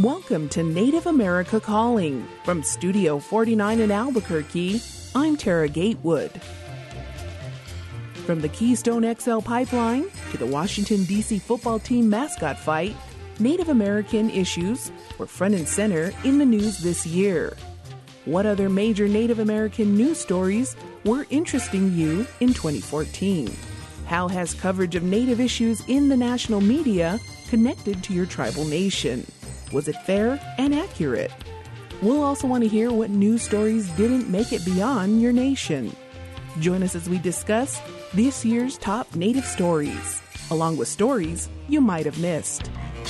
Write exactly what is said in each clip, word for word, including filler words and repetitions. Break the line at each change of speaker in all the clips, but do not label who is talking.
Welcome to Native America Calling. From Studio forty-nine in Albuquerque, I'm Tara Gatewood. From the Keystone X L pipeline to the Washington, D C football team mascot fight, Native American issues were front and center in the news this year. What other major Native American news stories were interesting you in twenty fourteen? How has coverage of Native issues in the national media connected to your tribal nation? Was it fair and accurate? We'll also want to hear what news stories didn't make it beyond your nation. Join us as we discuss this year's top Native stories, along with stories you might have missed.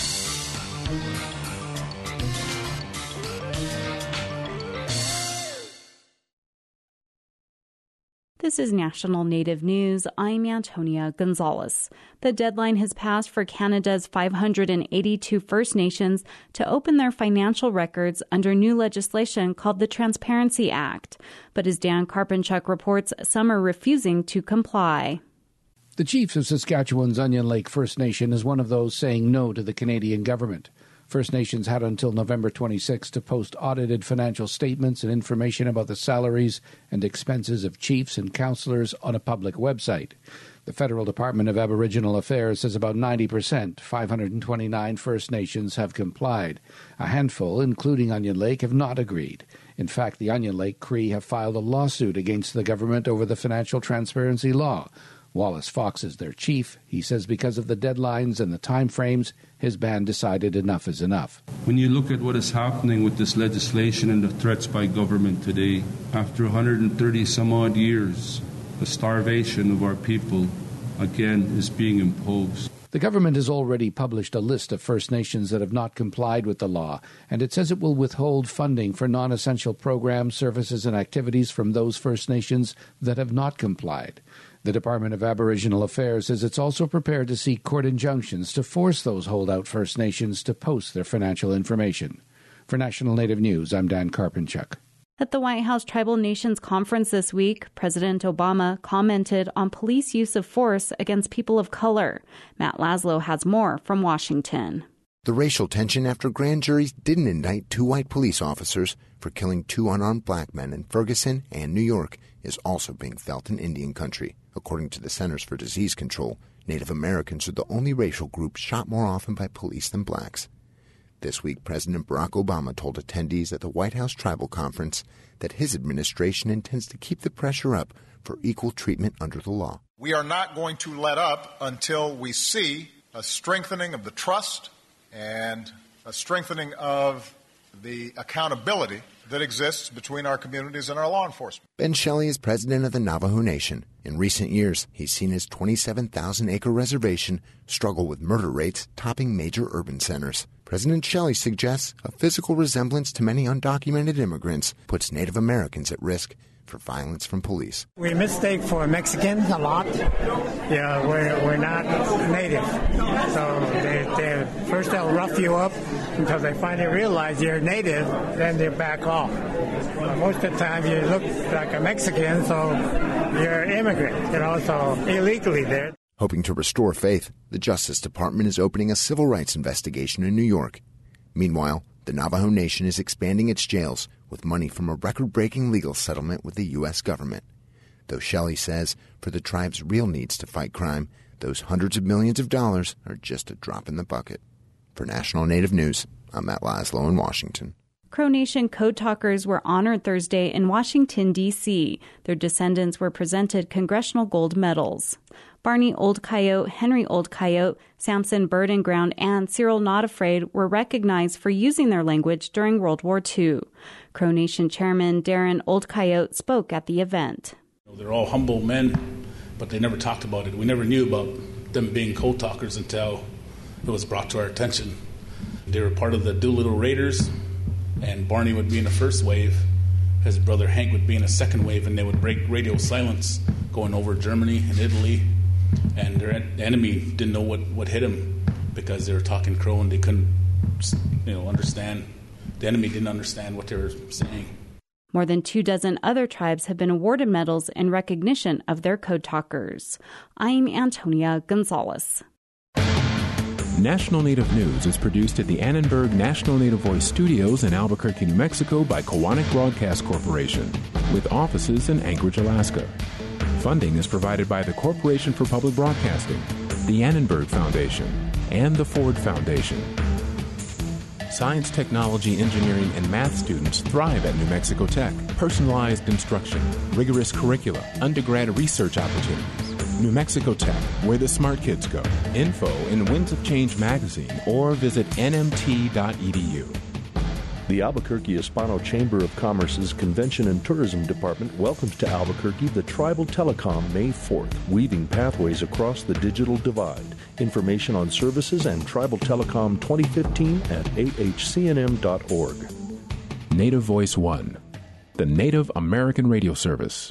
This is National Native News. I'm Antonia Gonzalez. The deadline has passed for Canada's five hundred eighty-two First Nations to open their financial records under new legislation called the Transparency Act. But as Dan Karpinchuk reports, some are refusing to comply.
The chief of Saskatchewan's Onion Lake First Nation is one of those saying no to the Canadian government. First Nations had until November twenty-sixth to post audited financial statements and information about the salaries and expenses of chiefs and councillors on a public website. The Federal Department of Aboriginal Affairs says about ninety percent, five hundred twenty-nine First Nations, have complied. A handful, including Onion Lake, have not agreed. In fact, the Onion Lake Cree have filed a lawsuit against the government over the financial transparency law. Wallace Fox is their chief. He says because of the deadlines and the time frames, his band decided enough is enough.
When you look at what is happening with this legislation and the threats by government today, after one hundred thirty some odd years, the starvation of our people, again, is being imposed.
The government has already published a list of First Nations that have not complied with the law, and it says it will withhold funding for non-essential programs, services, and activities from those First Nations that have not complied. The Department of Aboriginal Affairs says it's also prepared to seek court injunctions to force those holdout First Nations to post their financial information. For National Native News, I'm Dan Karpinchuk.
At the White House Tribal Nations Conference this week, President Obama commented on police use of force against people of color. Matt Laszlo has more from Washington.
The racial tension after grand juries didn't indict two white police officers for killing two unarmed black men in Ferguson and New York is also being felt in Indian country. According to the Centers for Disease Control, Native Americans are the only racial group shot more often by police than blacks. This week, President Barack Obama told attendees at the White House Tribal Conference that his administration intends to keep the pressure up for equal treatment under the law.
We are not going to let up until we see a strengthening of the trust and a strengthening of the accountability that exists between our communities and our law enforcement.
Ben Shelley is president of the Navajo Nation. In recent years, he's seen his twenty-seven thousand acre reservation struggle with murder rates topping major urban centers. President Shelley suggests a physical resemblance to many undocumented immigrants puts Native Americans at risk for violence from police.
We mistake for Mexicans a lot. Yeah, we're, we're not native. So they, they first they'll rough you up until they finally realize you're native, then they back off. But most of the time you look like a Mexican, so you're an immigrant, you know, so illegally there.
Hoping to restore faith, the Justice Department is opening a civil rights investigation in New York. Meanwhile, the Navajo Nation is expanding its jails with money from a record-breaking legal settlement with the U S government. Though Shelley says for the tribe's real needs to fight crime, those hundreds of millions of dollars are just a drop in the bucket. For National Native News, I'm Matt Laszlo in Washington.
Crow Nation Code Talkers were honored Thursday in Washington, D C Their descendants were presented Congressional Gold Medals. Barney Old Coyote, Henry Old Coyote, Samson Bird and Ground, and Cyril Not Afraid were recognized for using their language during World War Two. Crow Nation Chairman Darren Old Coyote spoke at the event.
They're all humble men, but they never talked about it. We never knew about them being code talkers until it was brought to our attention. They were part of the Doolittle Raiders, and Barney would be in the first wave. His brother Hank would be in a second wave, and they would break radio silence going over Germany and Italy. And their enemy didn't know what, what hit him because they were talking Crow and they couldn't, you know, understand. The enemy didn't understand what they were saying.
More than two dozen other tribes have been awarded medals in recognition of their code talkers. I'm Antonia Gonzalez.
National Native News is produced at the Annenberg National Native Voice Studios in Albuquerque, New Mexico by Kowanik Broadcast Corporation, with offices in Anchorage, Alaska. Funding is provided by the Corporation for Public Broadcasting, the Annenberg Foundation, and the Ford Foundation. Science, technology, engineering, and math students thrive at New Mexico Tech. Personalized instruction, rigorous curricula, undergrad research opportunities. New Mexico Tech, where the smart kids go. Info in Winds of Change magazine or visit N M T dot E D U.
The Albuquerque Hispano Chamber of Commerce's Convention and Tourism Department welcomes to Albuquerque the Tribal Telecom May fourth, weaving pathways across the digital divide. Information on services and Tribal Telecom twenty fifteen at A H C N M dot org.
Native Voice One, the Native American radio service.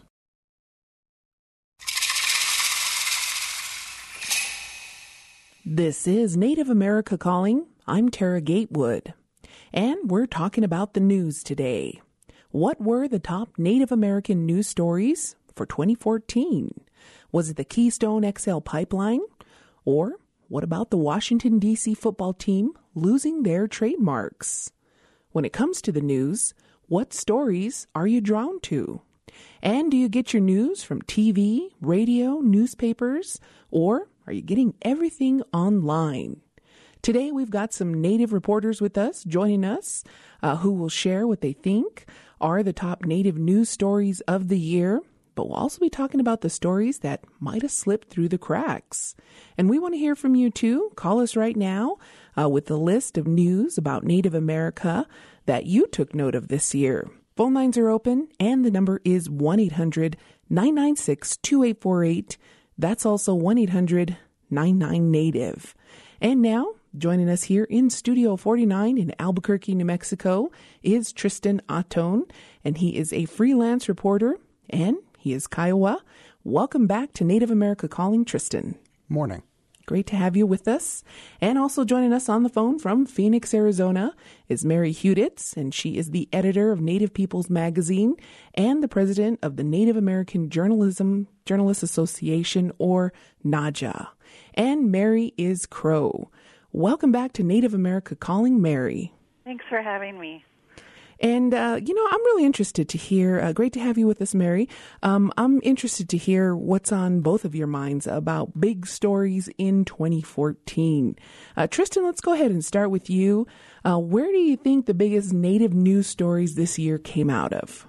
This is Native America Calling. I'm Tara Gatewood. And we're talking about the news today. What were the top Native American news stories for twenty fourteen? Was it the Keystone X L pipeline? Or what about the Washington, D C football team losing their trademarks? When it comes to the news, what stories are you drawn to? And do you get your news from T V, radio, newspapers, or are you getting everything online? Today, we've got some Native reporters with us, joining us, uh, who will share what they think are the top Native news stories of the year. But we'll also be talking about the stories that might have slipped through the cracks. And we want to hear from you, too. Call us right now uh, with the list of news about Native America that you took note of this year. Phone lines are open, and the number is one eight hundred nine nine six two eight four eight. That's also one eight hundred nine nine Native. And now, joining us here in Studio forty-nine in Albuquerque, New Mexico, is Tristan Atone, and he is a freelance reporter, and he is Kiowa. Welcome back to Native America Calling, Tristan.
Morning.
Great to have you with us. And also joining us on the phone from Phoenix, Arizona, is Mary Huditz, and she is the editor of Native Peoples Magazine and the president of the Native American Journalism Journalists Association, or N A J A. And Mary is Crow. Welcome back to Native America Calling, Mary.
Thanks for having me.
And, uh, you know, I'm really interested to hear, uh, great to have you with us, Mary. Um, I'm interested to hear what's on both of your minds about big stories in twenty fourteen. Uh, Tristan, let's go ahead and start with you. Uh, where do you think the biggest Native news stories this year came out of?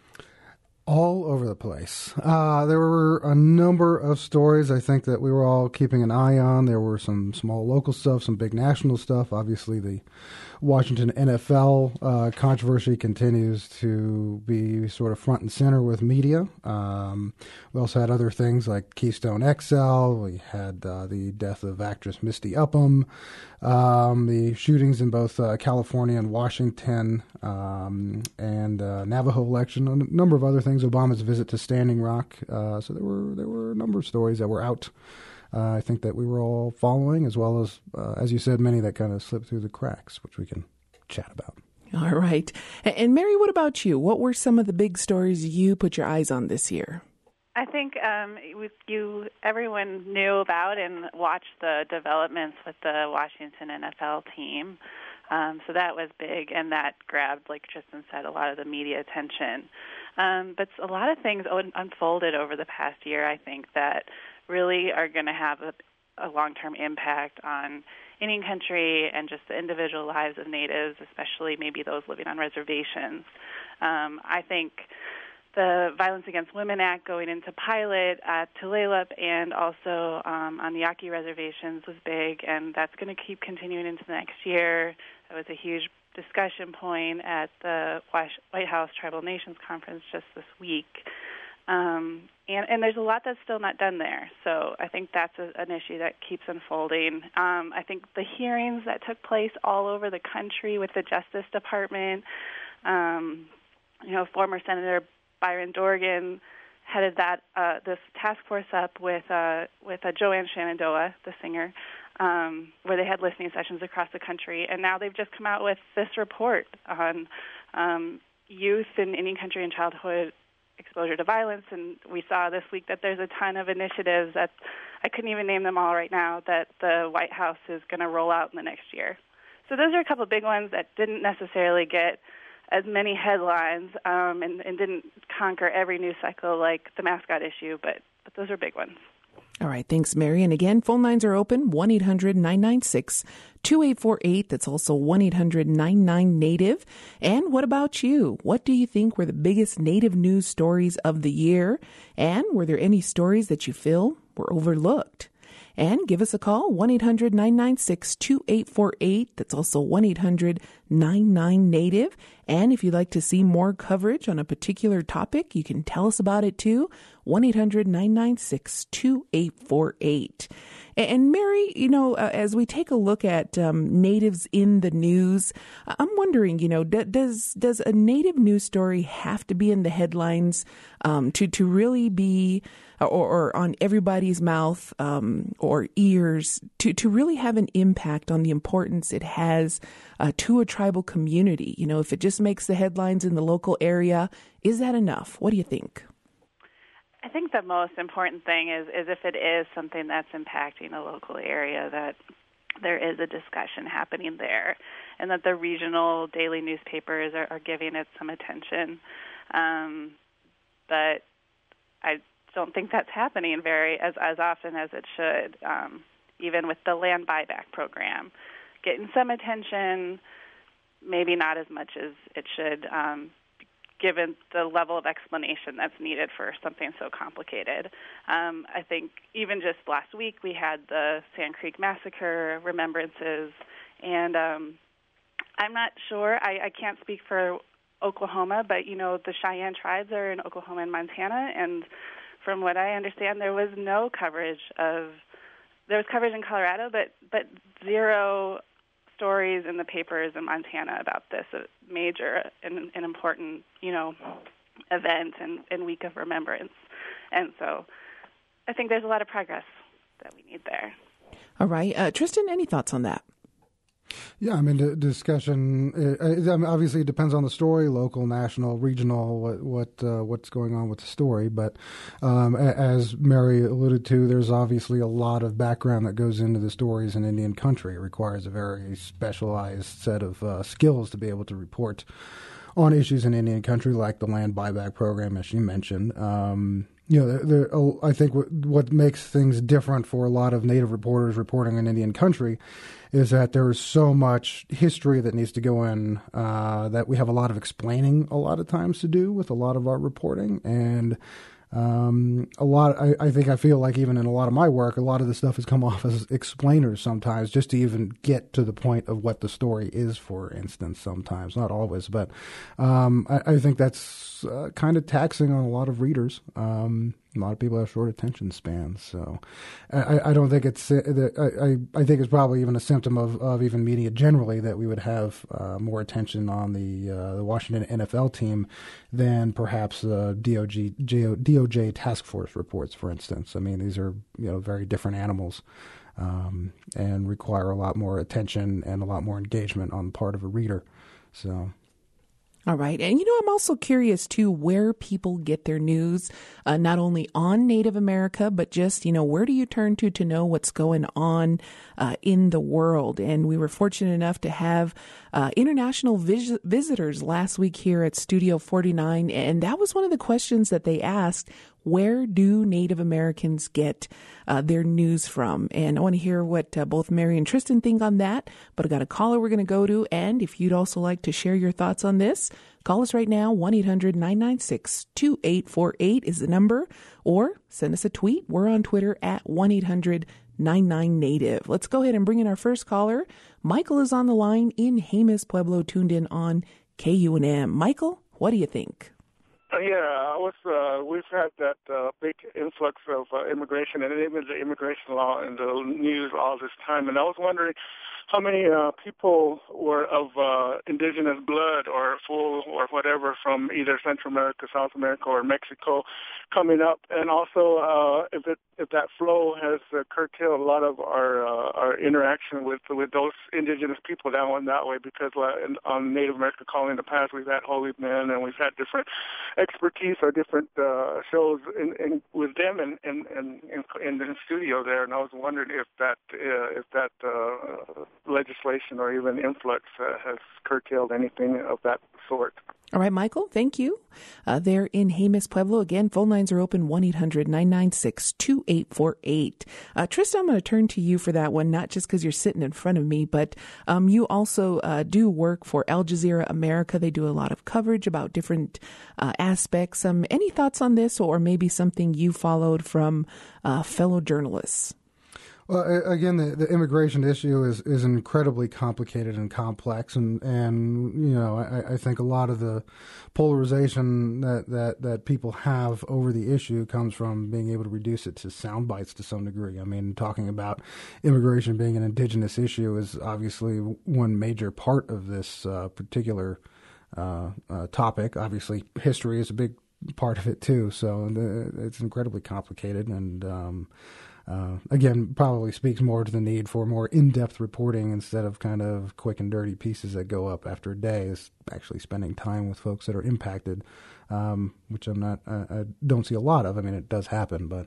All over the place. Uh, there were a number of stories I think that we were all keeping an eye on. There were some small local stuff, some big national stuff. Obviously, the Washington N F L uh, controversy continues to be sort of front and center with media. Um, we also had other things like Keystone X L. We had uh, the death of actress Misty Upham, um, the shootings in both uh, California and Washington, um, and uh, Navajo election, a number of other things. Obama's visit to Standing Rock. Uh, so there were there were a number of stories that were out. Uh, I think that we were all following, as well as, uh, as you said, many that kind of slipped through the cracks, which we can chat about.
All right. And Mary, what about you? What were some of the big stories you put your eyes on this year?
I think um, you, everyone knew about and watched the developments with the Washington N F L team. Um, so that was big, and that grabbed, like Tristan said, a lot of the media attention. Um, but a lot of things unfolded over the past year, I think, that really are going to have a, a long-term impact on Indian country and just the individual lives of Natives, especially maybe those living on reservations. Um, I think the Violence Against Women Act going into pilot at Tulalip and also um, on the Yaqui reservations was big, and that's going to keep continuing into the next year. That was a huge discussion point at the White House Tribal Nations Conference just this week. Um, and, and there's a lot that's still not done there. So I think that's a, an issue that keeps unfolding. Um, I think the hearings that took place all over the country with the Justice Department, um, you know, former Senator Byron Dorgan headed that uh, this task force up with uh, with uh, Joanne Shenandoah, the singer, um, where they had listening sessions across the country. And now they've just come out with this report on um, youth in Indian country and childhood exposure to violence. And we saw this week that there's a ton of initiatives that I couldn't even name them all right now that the White House is going to roll out in the next year. So those are a couple of big ones that didn't necessarily get as many headlines um, and, and didn't conquer every news cycle like the mascot issue, but, but those are big ones.
All right. Thanks, Mary. And again, phone lines are open, one eight hundred nine nine six two eight four eight. That's also one eight hundred nine nine Native. And what about you? What do you think were the biggest Native news stories of the year? And were there any stories that you feel were overlooked? And give us a call, one eight hundred nine nine six two eight four eight. That's also one eight hundred nine nine Native. And if you'd like to see more coverage on a particular topic, you can tell us about it too, one eight hundred nine nine six two eight four eight. And Mary, you know, uh, as we take a look at um, Natives in the news, I'm wondering, you know, d- does does a Native news story have to be in the headlines um, to to really be or, or on everybody's mouth um, or ears to to really have an impact on the importance it has uh, to a tribal community? You know, if it just makes the headlines in the local area, is that enough? What do you think?
I think the most important thing is, is if it is something that's impacting a local area, that there is a discussion happening there and that the regional daily newspapers are, are giving it some attention. Um, but I don't think that's happening very as, as often as it should, um, even with the land buyback program. Getting some attention, maybe not as much as it should, um, given the level of explanation that's needed for something so complicated. Um, I think even just last week we had the Sand Creek Massacre remembrances, and um, I'm not sure, I, I can't speak for Oklahoma, but, you know, the Cheyenne tribes are in Oklahoma and Montana, and from what I understand, there was no coverage of, there was coverage in Colorado, but, but zero stories in the papers in Montana about this a major and, and important, you know, event and, and week of remembrance. And so I think there's a lot of progress that we need there.
All right. Uh, Tristan, any thoughts on that?
Yeah, I mean, the discussion, uh, I mean, obviously it depends on the story, local, national, regional, what, what uh, what's going on with the story. But um, as Mary alluded to, there's obviously a lot of background that goes into the stories in Indian country. It requires a very specialized set of uh, skills to be able to report on issues in Indian country, like the land buyback program, as she mentioned. Um, you know, there, there, I think what, what makes things different for a lot of Native reporters reporting on Indian country is that there's so much history that needs to go in, uh, that we have a lot of explaining a lot of times to do with a lot of our reporting. And um, a lot, I, I think I feel like even in a lot of my work, a lot of the stuff has come off as explainers sometimes, just to even get to the point of what the story is, for instance, sometimes, not always. But um, I, I think that's uh, kind of taxing on a lot of readers. Um, A lot of people have short attention spans, so I, I don't think it's. I, I think it's probably even a symptom of, of even media generally that we would have uh, more attention on the uh, the Washington N F L team than perhaps uh, D O J D O J task force reports, for instance. I mean, these are you know very different animals um, and require a lot more attention and a lot more engagement on the part of a reader. So.
All right. And, you know, I'm also curious, too, where people get their news, uh, not only on Native America, but just, you know, where do you turn to to know what's going on uh, in the world? And we were fortunate enough to have uh, international vis- visitors last week here at Studio forty-nine. And that was one of the questions that they asked. Where do Native Americans get uh, their news from? And I want to hear what uh, both Mary and Tristan think on that. But I got a caller we're going to go to. And if you'd also like to share your thoughts on this, call us right now. one eight hundred nine nine six two eight four eight is the number. Or send us a tweet. We're on Twitter at one eight hundred nine nine Native. Let's go ahead and bring in our first caller. Michael is on the line in Jemez Pueblo, tuned in on K U N M. Michael, what do you think?
Uh, yeah, I was. Uh, we've had that uh, big influx of uh, immigration and even the immigration law in the news all this time, and I was wondering how many uh, people were of uh, indigenous blood or full or whatever from either Central America, South America, or Mexico coming up, and also uh, if it if that flow has uh, curtailed a lot of our uh, our interaction with with those indigenous people down that way, because uh, in, on Native American colony in the past we've had holy men and we've had different expertise or different uh, shows in, in, with them in, in, in, in the studio there, and I was wondering if that uh, if that uh, legislation or even influx uh, has curtailed anything of that sort.
All right, Michael, thank you. Uh, they're in Jemez Pueblo. Again, phone lines are open, one eight hundred nine nine six two eight four eight. Uh, Trista, I'm going to turn to you for that one, not just because you're sitting in front of me, but um, you also uh, do work for Al Jazeera America. They do a lot of coverage about different uh, aspects. Um, any thoughts on this, or maybe something you followed from uh, fellow journalists?
Well, again, the, the immigration issue is, is incredibly complicated and complex, and, and you know, I, I think a lot of the polarization that, that, that people have over the issue comes from being able to reduce it to sound bites to some degree. I mean, talking about immigration being an indigenous issue is obviously one major part of this uh, particular uh, uh, topic. Obviously, history is a big part of it too, so the, it's incredibly complicated, and um, Uh, again, probably speaks more to the need for more in-depth reporting instead of kind of quick and dirty pieces that go up after a day. Is actually spending time with folks that are impacted, um, which I'm not, uh, I don't see a lot of. I mean, it does happen, but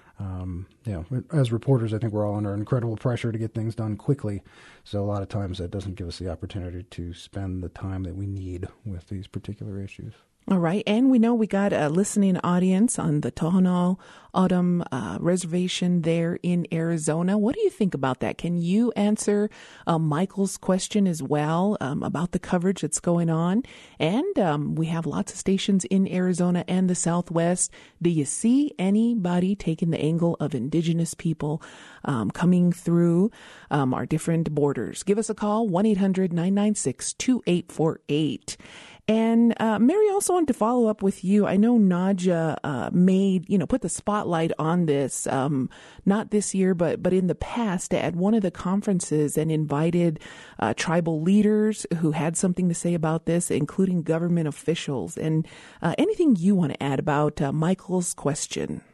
um, you know, as reporters, I think we're all under incredible pressure to get things done quickly. So a lot of times that doesn't give us the opportunity to spend the time that we need with these particular issues.
All right. And we know we got a listening audience on the Tohono O'odham uh, reservation there in Arizona. What do you think about that? Can you answer uh, Michael's question as well um, about the coverage that's going on? And um, we have lots of stations in Arizona and the Southwest. Do you see anybody taking the angle of indigenous people um, coming through um, our different borders? Give us a call, one eight hundred nine nine six two eight four eight. And uh, Mary, also wanted to follow up with you. I know Nadja uh, made, you know, put the spotlight on this, um, not this year, but but in the past at one of the conferences, and invited uh, tribal leaders who had something to say about this, including government officials. And uh, anything you want to add about uh, Michael's question?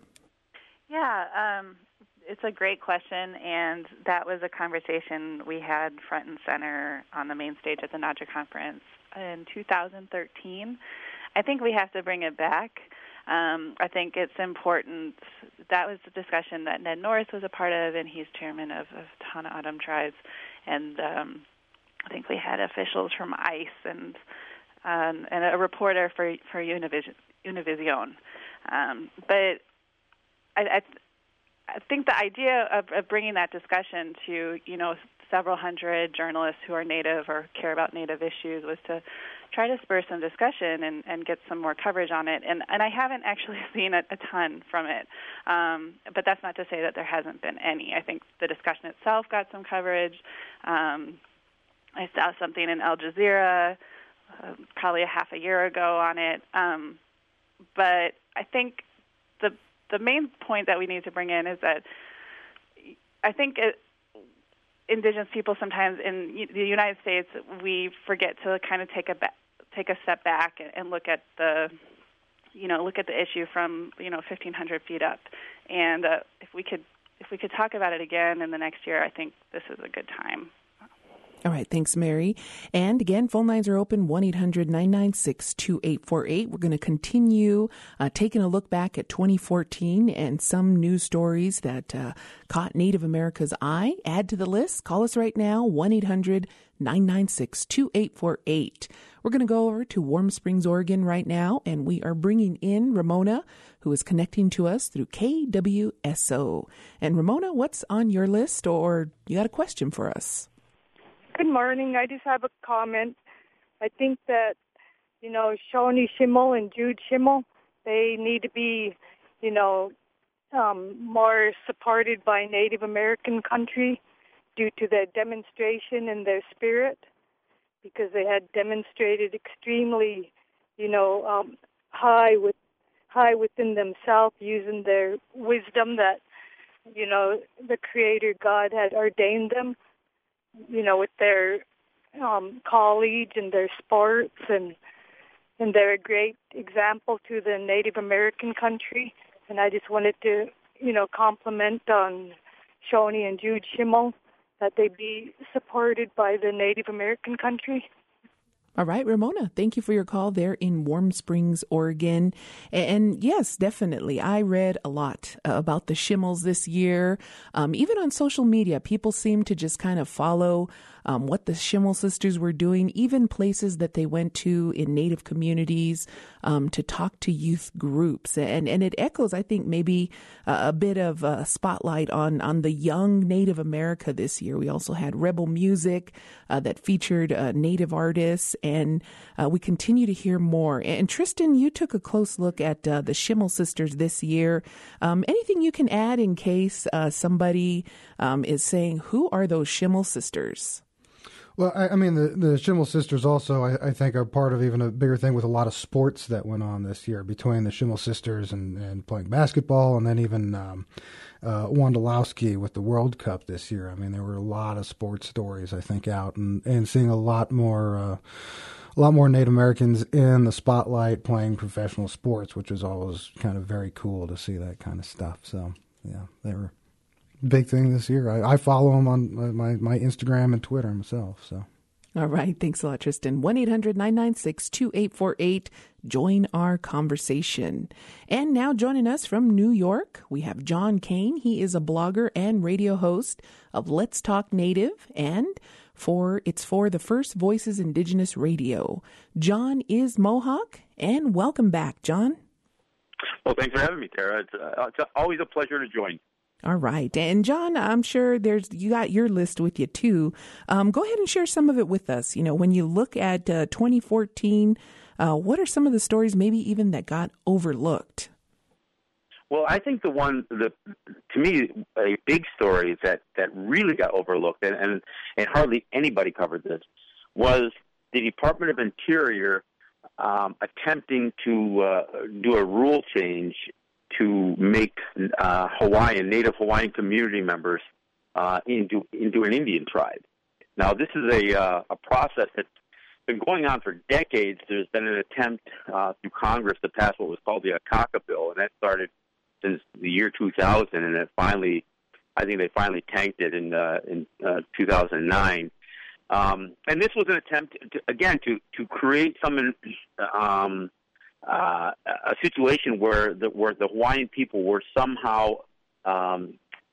Yeah, um, it's a great question, and that was a conversation we had front and center on the main stage at the Nadja conference in two thousand thirteen. I think we have to bring it back. Um, I think it's important. That was the discussion that Ned Norris was a part of, and he's chairman of, of Tohono O'odham tribes. And um, I think we had officials from ICE and um, and a reporter for for Univision. Univision. Um, but I, I, I think the idea of, of bringing that discussion to, you know, several hundred journalists who are Native or care about Native issues was to try to spur some discussion and, and get some more coverage on it. And, and I haven't actually seen a, a ton from it. Um, but that's not to say that there hasn't been any. I think the discussion itself got some coverage. Um, I saw something in Al Jazeera uh, probably a half a year ago on it. Um, but I think the the main point that we need to bring in is that I think it, Indigenous people sometimes in the United States, we forget to kind of take a ba- take a step back and, and look at the, you know, look at the issue from, you know, fifteen hundred feet up. And uh, if we could if we could talk about it again in the next year, I think this is a good time.
All right. Thanks, Mary. And again, phone lines are open, one eight hundred nine nine six two eight four eight. We're going to continue uh, taking a look back at twenty fourteen and some news stories that uh, caught Native America's eye. Add to the list. Call us right now, one eight hundred nine nine six two eight four eight. We're going to go over to Warm Springs, Oregon right now, and we are bringing in Ramona, who is connecting to us through K W S O. And Ramona, what's on your list, or you got a question for us?
Good morning. I just have a comment. I think that, you know, Shawnee Schimmel and Jude Schimmel, they need to be, you know, um, more supported by Native American country due to their demonstration and their spirit, because they had demonstrated extremely, you know, um, high with high within themselves, using their wisdom that, you know, the Creator God had ordained them, you know, with their um, college and their sports, and and they're a great example to the Native American country. And I just wanted to, you know, compliment on Shawnee and Jude Schimmel, that they be supported by the Native American country.
All right, Ramona, thank you for your call there in Warm Springs, Oregon. And yes, definitely. I read a lot about the Schimmels this year. Um, even on social media, people seem to just kind of follow um, what the Schimmel sisters were doing, even places that they went to in Native communities um, to talk to youth groups. And and it echoes, I think, maybe uh, a bit of a spotlight on, on the young Native America this year. We also had Rebel Music uh, that featured uh, Native artists, and uh, we continue to hear more. And Tristan, you took a close look at uh, the Schimmel sisters this year. Um, anything you can add in case uh, somebody um, is saying, who are those Schimmel sisters?
Well, I, I mean, the, the Schimmel sisters also, I, I think, are part of even a bigger thing with a lot of sports that went on this year between the Schimmel sisters and, and playing basketball, and then even um, uh, Wondolowski with the World Cup this year. I mean, there were a lot of sports stories, I think, out, and, and seeing a lot more uh, a lot more Native Americans in the spotlight playing professional sports, which was always kind of very cool to see that kind of stuff. So, yeah, they were big thing this year. I, I follow them on my, my Instagram and Twitter myself. So,
all right. Thanks a lot, Tristan. one eight hundred nine nine six two eight four eight. Join our conversation. And now joining us from New York, we have John Kane. He is a blogger and radio host of Let's Talk Native, and for it's for the First Voices Indigenous Radio. John is Mohawk, and welcome back, John.
Well, thanks for having me, Tara. It's, uh, it's always a pleasure to join.
All right. And John, I'm sure there's you got your list with you, too. Um, go ahead and share some of it with us. You know, when you look at uh, twenty fourteen, uh, what are some of the stories maybe even that got overlooked?
Well, I think the one, the to me, a big story that, that really got overlooked, and, and, and hardly anybody covered this, was the Department of Interior um, attempting to uh, do a rule change to make uh, Hawaiian, Native Hawaiian community members uh, into into an Indian tribe. Now, this is a uh, a process that's been going on for decades. There's been an attempt uh, through Congress to pass what was called the Akaka Bill, and that started since the year two thousand, and it finally, I think they finally tanked it in uh, in uh, two thousand nine. Um, and this was an attempt, to, again, to to create some um, Uh, a situation where the where the Hawaiian people were somehow um,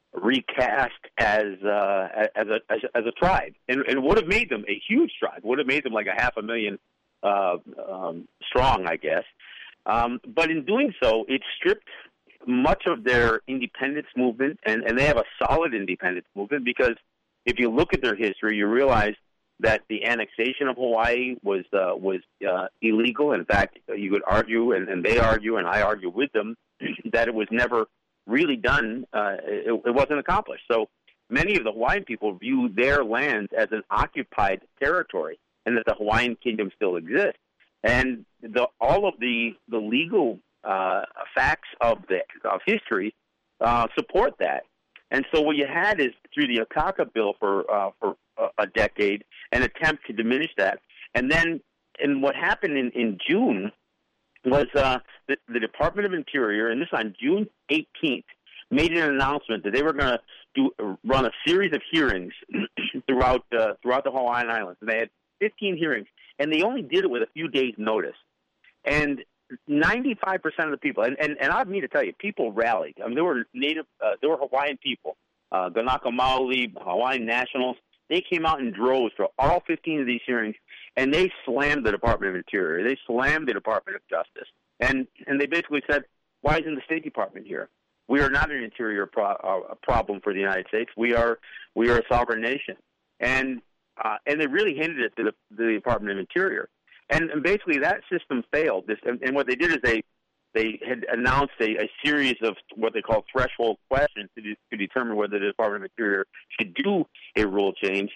recast as uh, as a as, as a tribe, and, and would have made them a huge tribe. Would have made them like a half a million uh, um, strong, I guess. Um, but in doing so, it stripped much of their independence movement, and, and they have a solid independence movement, because if you look at their history, you realize that the annexation of Hawaii was uh, was uh, illegal. In fact, you could argue, and, and they argue, and I argue with them, that it was never really done. Uh, it, it wasn't accomplished. So many of the Hawaiian people view their lands as an occupied territory, and that the Hawaiian kingdom still exists. And the, all of the the legal uh, facts of the of history uh, support that. And so what you had is, through the Akaka Bill for uh, for a decade, an attempt to diminish that. And then, and what happened in, in June was uh, the, the Department of Interior, and this on June eighteenth, made an announcement that they were going to do run a series of hearings throughout uh, throughout the Hawaiian Islands. And they had fifteen hearings, and they only did it with a few days' notice. And ninety-five percent of the people, and, and, and I need to tell you, people rallied. I mean, there were native, uh, there were Hawaiian people, uh, Kanaka Maoli, Hawaiian nationals. They came out in droves for all fifteen of these hearings, and they slammed the Department of Interior. They slammed the Department of Justice. And and they basically said, why isn't the State Department here? We are not an interior pro- uh, problem for the United States. We are we are a sovereign nation. And uh, and they really handed it to the, the Department of Interior. And, and basically that system failed. This, and, and what they did is they they had announced a, a series of what they call threshold questions to, de- to determine whether the Department of Interior should do a rule change.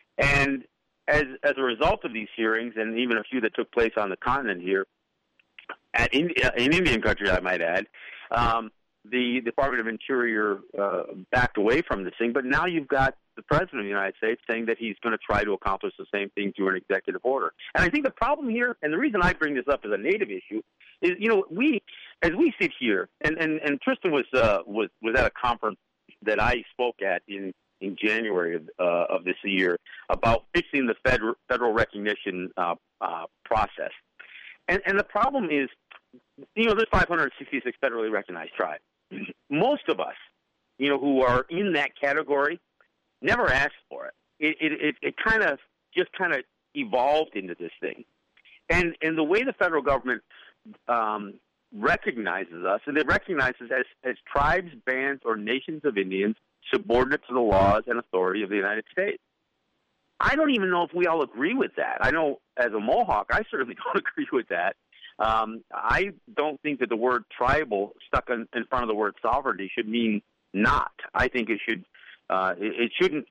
And as as a result of these hearings, and even a few that took place on the continent here, at India, in Indian country, I might add, um, the Department of Interior uh, backed away from this thing. But now you've got the President of the United States saying that he's going to try to accomplish the same thing through an executive order. And I think the problem here, and the reason I bring this up as a Native issue, is, you know, we, as we sit here, and, and, and Tristan was, uh, was was at a conference that I spoke at in in January of, uh, of this year about fixing the federal, federal recognition uh, uh, process. And, and the problem is, you know, there's five hundred sixty-six federally recognized tribes. Most of us, you know, who are in that category, never asked for it. It it, it, it kind of just kind of evolved into this thing. And and the way the federal government um, recognizes us, and it recognizes as, as tribes, bands, or nations of Indians subordinate to the laws and authority of the United States. I don't even know if we all agree with that. I know as a Mohawk, I certainly don't agree with that. Um, I don't think that the word tribal stuck in, in front of the word sovereignty should mean not. I think it should. Uh, it, it shouldn't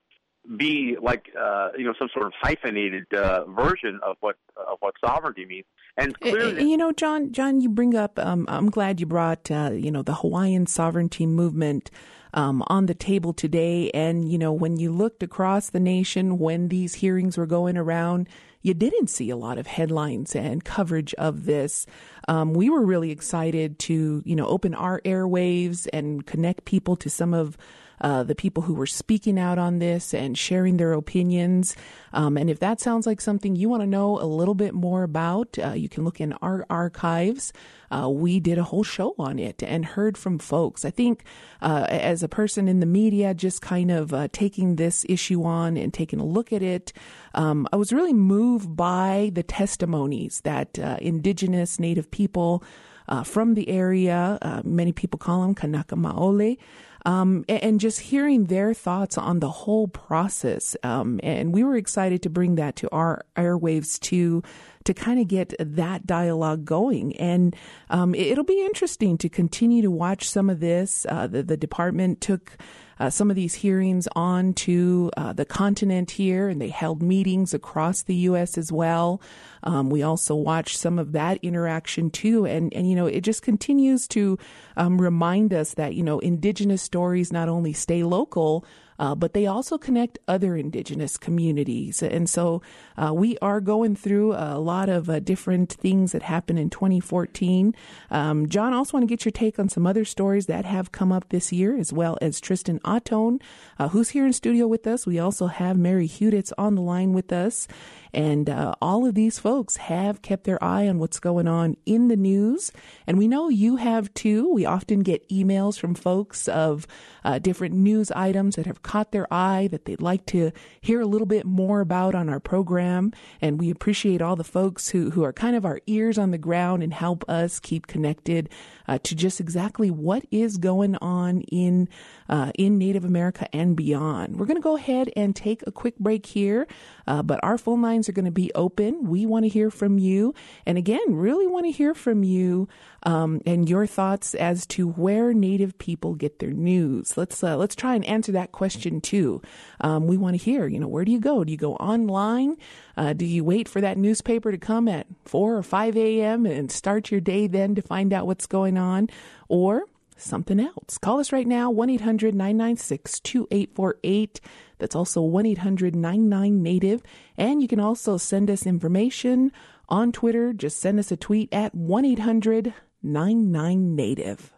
be like uh, you know some sort of hyphenated uh, version of what of what sovereignty means. And clearly,
you know, John, John, you bring up. Um, I'm glad you brought uh, you know the Hawaiian sovereignty movement um, on the table today. And you know, when you looked across the nation when these hearings were going around, you didn't see a lot of headlines and coverage of this. Um, we were really excited to, you know, open our airwaves and connect people to some of uh, the people who were speaking out on this and sharing their opinions. Um, and if that sounds like something you want to know a little bit more about, uh, you can look in our archives. Uh, we did a whole show on it and heard from folks. I think uh, as a person in the media, just kind of uh, taking this issue on and taking a look at it, um, I was really moved by the testimonies that uh, indigenous Native people uh, from the area, uh, many people call them Kanaka Maole, Um, and just hearing their thoughts on the whole process. Um, and we were excited to bring that to our airwaves to, to kind of get that dialogue going. And um, it'll be interesting to continue to watch some of this. Uh, the, the department took uh, some of these hearings on to uh, the continent here, and they held meetings across the U S as well. Um, we also watched some of that interaction too. And, and, you know, it just continues to um, remind us that, you know, indigenous stories not only stay local, Uh, but they also connect other indigenous communities. And so uh, we are going through a lot of uh, different things that happened in twenty fourteen. Um, John, I also want to get your take on some other stories that have come up this year, as well as Tristan Ottone, uh, who's here in studio with us. We also have Mary Huditz on the line with us. And uh, all of these folks have kept their eye on what's going on in the news. And we know you have too. We often get emails from folks of uh, different news items that have caught their eye that they'd like to hear a little bit more about on our program. And we appreciate all the folks who, who are kind of our ears on the ground and help us keep connected uh, to just exactly what is going on in uh, in Native America and beyond. We're going to go ahead and take a quick break here, uh, but our phone lines are going to be open. We want to hear from you. And again, really want to hear from you um, and your thoughts as to where Native people get their news. Let's uh, let's try and answer that question too. Um, we want to hear, you know, where do you go? Do you go online? Uh, do you wait for that newspaper to come at four or five a.m. and start your day then to find out what's going on? Or something else? Call us right now, one eight hundred nine nine six two eight four eight. That's also one eight hundred nine nine Native. And you can also send us information on Twitter. Just send us a tweet at one eight hundred nine nine Native.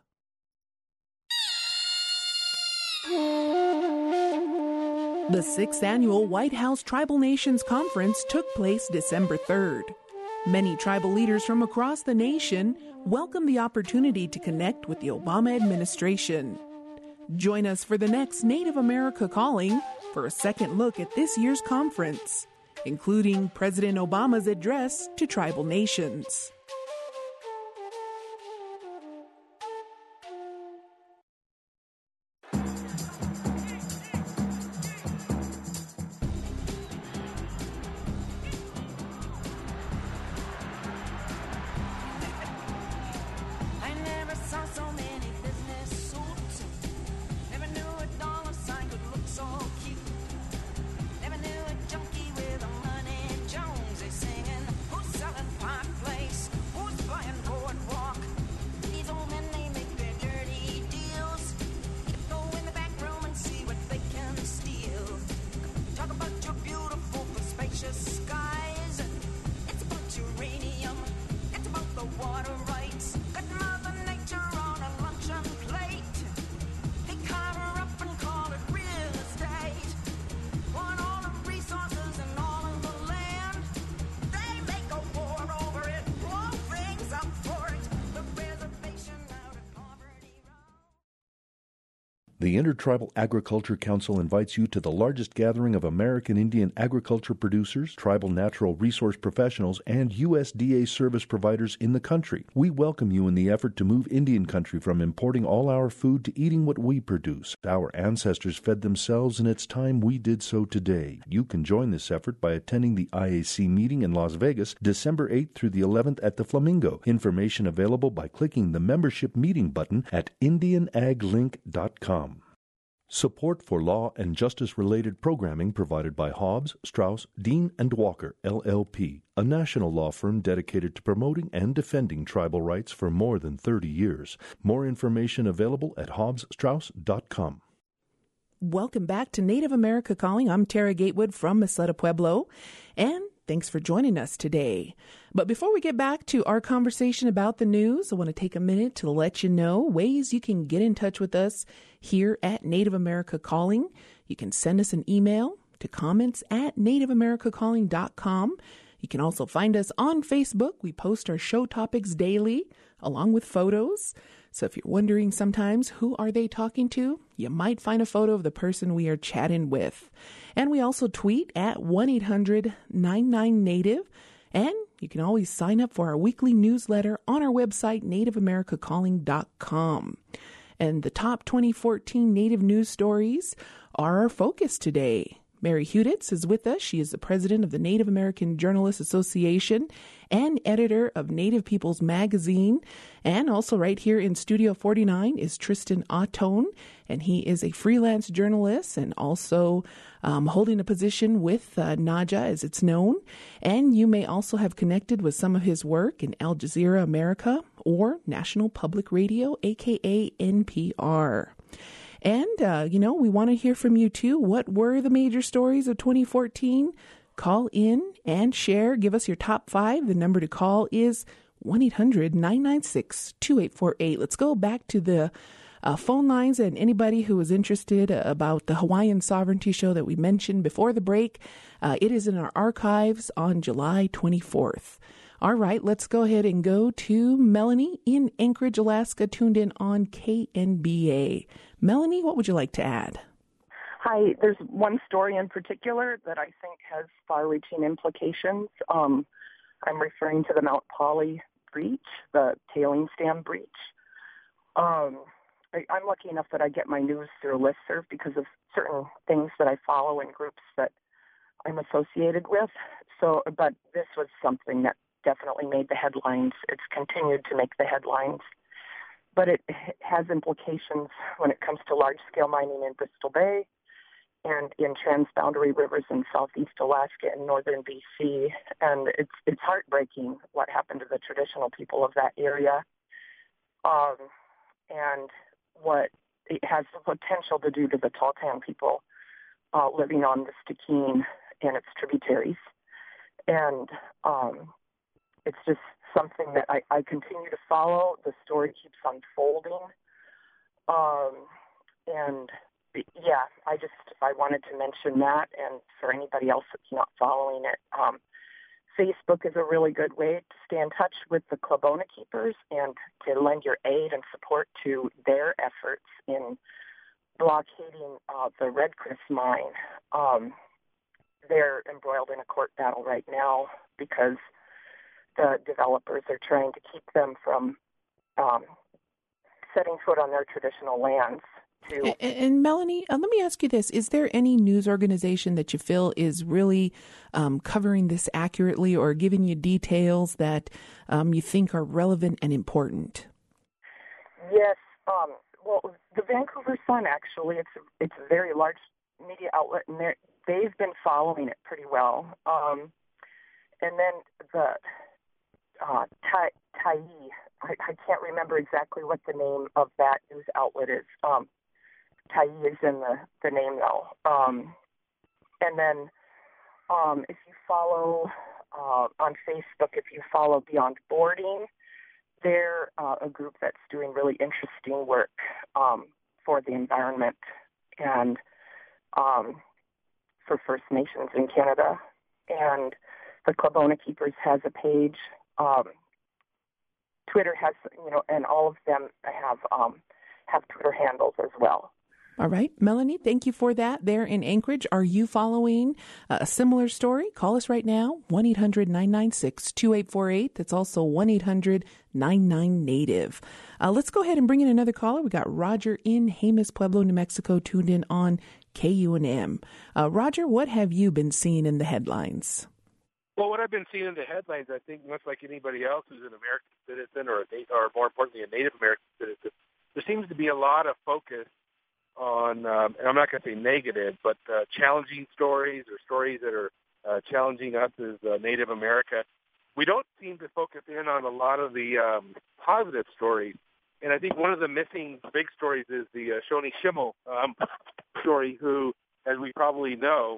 The sixth annual White House Tribal Nations Conference took place December third. Many tribal leaders from across the nation welcomed the opportunity to connect with the Obama administration. Join us for the next Native America Calling for a second look at this year's conference, including President Obama's address to tribal nations.
Junkie with a money Jones, they singing, who's selling pie place?
The Intertribal Agriculture Council invites you to the largest gathering of American Indian agriculture producers, tribal natural resource professionals, and U S D A service providers in the country. We welcome you in the effort to move Indian country from importing all our food to eating what we produce. Our ancestors fed themselves, and it's time we did so today. You can join this effort by attending the I A C meeting in Las Vegas, December eighth through the eleventh at the Flamingo. Information available by clicking the membership meeting button at indian ag link dot com. Support for law and justice-related programming provided by Hobbs, Strauss, Dean and Walker, L L P, a national law firm dedicated to promoting and defending tribal rights for more than thirty years. More information available at hobbs strauss dot com.
Welcome back to Native America Calling. I'm Tara Gatewood from Mesleta Pueblo, and thanks for joining us today. But before we get back to our conversation about the news, I want to take a minute to let you know ways you can get in touch with us here at Native America Calling. You can send us an email to comments at native america calling dot com. You can also find us on Facebook. We post our show topics daily, along with photos. So if you're wondering sometimes who are they talking to, you might find a photo of the person we are chatting with. And we also tweet at one eight hundred nine nine native. And you can always sign up for our weekly newsletter on our website, native america calling dot com. And the top twenty fourteen Native news stories are our focus today. Mary Huditz is with us. She is the president of the Native American Journalists Association and editor of Native Peoples Magazine. And also right here in Studio forty-nine is Tristan Ottone, and he is a freelance journalist and also um, holding a position with uh, NAJA, as it's known. And you may also have connected with some of his work in Al Jazeera America or National Public Radio, aka N P R. And, uh, you know, we want to hear from you, too. What were the major stories of twenty fourteen? Call in and share. Give us your top five. The number to call is one eight hundred nine nine six two eight four eight. Let's go back to the uh, phone lines, and anybody who is interested uh, about the Hawaiian Sovereignty Show that we mentioned before the break. Uh, it is in our archives on July twenty-fourth. All right, let's go ahead and go to Melanie in Anchorage, Alaska, tuned in on K N B A. Melanie, what would you like to add?
Hi, there's one story in particular that I think has far-reaching implications. Um, I'm referring to the Mount Poly breach, the tailings dam breach. Um, I, I'm lucky enough that I get my news through a listserv because of certain things that I follow in groups that I'm associated with. So, but this was something that definitely made the headlines. It's continued to make the headlines. But it has implications when it comes to large-scale mining in Bristol Bay and in transboundary rivers in southeast Alaska and northern B C. And it's it's heartbreaking what happened to the traditional people of that area, um, and what it has the potential to do to the Tahltan people uh, living on the Stikine and its tributaries. And um, it's just something that I, I continue to follow. The story keeps unfolding. Um, and yeah, I just, I wanted to mention that. And for anybody else that's not following it, um, Facebook is a really good way to stay in touch with the Klabona Keepers and to lend your aid and support to their efforts in blockading uh, the Red Chris mine. Um, they're embroiled in a court battle right now because the developers are trying to keep them from um, setting foot on their traditional lands. To
and, and Melanie, uh, let me ask you this. Is there any news organization that you feel is really um, covering this accurately or giving you details that um, you think are relevant and important?
Yes. Um, well, the Vancouver Sun, actually, it's a, it's a very large media outlet, and they've been following it pretty well. Um, and then the Uh, Tai, Tai I, I can't remember exactly what the name of that news outlet is. Um, Tai is in the, the name, though. Um, and then um, if you follow uh, on Facebook, if you follow Beyond Boarding, they're uh, a group that's doing really interesting work um, for the environment and um, for First Nations in Canada. And the Klabona Keepers has a page. Um, Twitter has, you know, and all of them have um, have Twitter handles as well.
All right. Melanie, thank you for that there in Anchorage. Are you following a similar story? Call us right now, one eight hundred nine nine six two eight four eight. That's also one eight hundred nine nine Native. Uh, let's go ahead and bring in another caller. We got Roger in Jemez Pueblo, New Mexico, tuned in on K U N M. Uh, Roger, what have you been seeing in the headlines?
Well, what I've been seeing in the headlines, I think much like anybody else who's an American citizen or, a, or more importantly, a Native American citizen, there seems to be a lot of focus on, um, and I'm not going to say negative, but uh, challenging stories or stories that are uh, challenging us as uh, Native America. We don't seem to focus in on a lot of the um, positive stories. And I think one of the missing big stories is the uh, Shoni Schimmel um, story, who, as we probably know,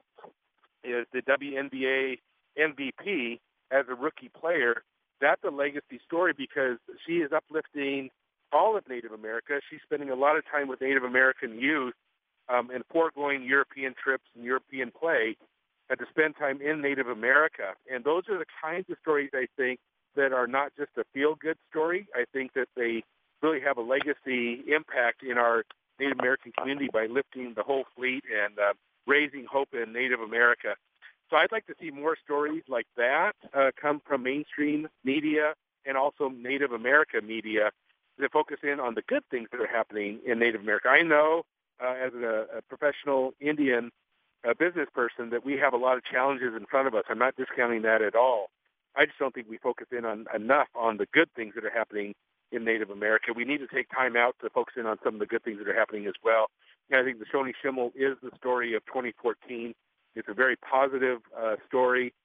is the W N B A M V P as a rookie player. That's a legacy story because she is uplifting all of Native America. She's spending a lot of time with Native American youth um, and foregoing European trips and European play and to spend time in Native America. And those are the kinds of stories, I think, that are not just a feel-good story. I think that they really have a legacy impact in our Native American community by lifting the whole fleet and uh, raising hope in Native America. So I'd like to see more stories like that uh, come from mainstream media and also Native America media that focus in on the good things that are happening in Native America. I know uh, as a, a professional Indian uh, business person that we have a lot of challenges in front of us. I'm not discounting that at all. I just don't think we focus in on enough on the good things that are happening in Native America. We need to take time out to focus in on some of the good things that are happening as well. And I think the Shoni Schimmel is the story of twenty fourteen. It's a very positive uh, story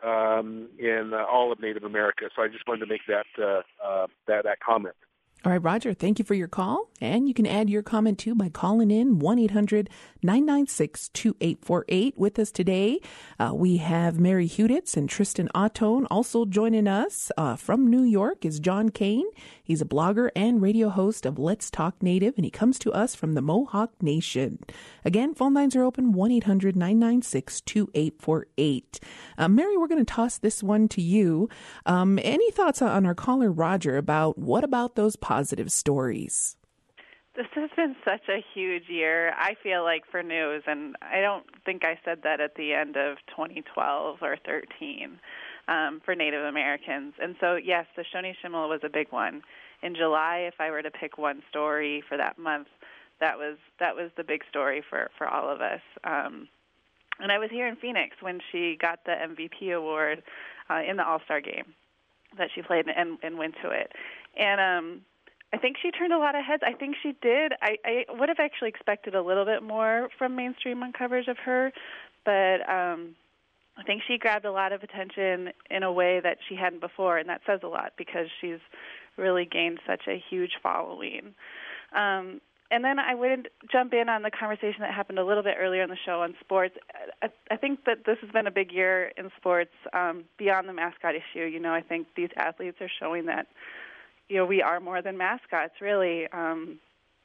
um, in uh, all of Native America. So I just wanted to make that uh, uh, that that comment.
All right, Roger, thank you for your call. And you can add your comment, too, by calling in one eight hundred nine nine six two eight four eight. With us today, uh, we have Mary Huditz and Tristan Ottone. Also joining us uh, from New York is John Kane. He's a blogger and radio host of Let's Talk Native, and he comes to us from the Mohawk Nation. Again, phone lines are open, one eight hundred nine nine six two eight four eight. Uh, Mary, we're going to toss this one to you. Um, any thoughts on our caller, Roger, about what about those positive stories?
This has been such a huge year, I feel like, for news, and I don't think I said that at the end of twenty twelve or thirteen um, for Native Americans. And so, yes, the Shoni Schimmel was a big one. In July, if I were to pick one story for that month, that was that was the big story for, for all of us. Um, and I was here in Phoenix when she got the M V P award uh, in the All-Star game that she played and, and went to it. And um, I think she turned a lot of heads. I think she did. I, I would have actually expected a little bit more from mainstream on coverage of her, but um, I think she grabbed a lot of attention in a way that she hadn't before, and that says a lot because she's really gained such a huge following. Um, and then I would jump in on the conversation that happened a little bit earlier in the show on sports. I, I think that this has been a big year in sports um, beyond the mascot issue. You know, I think these athletes are showing that, you know, we are more than mascots, really. Um,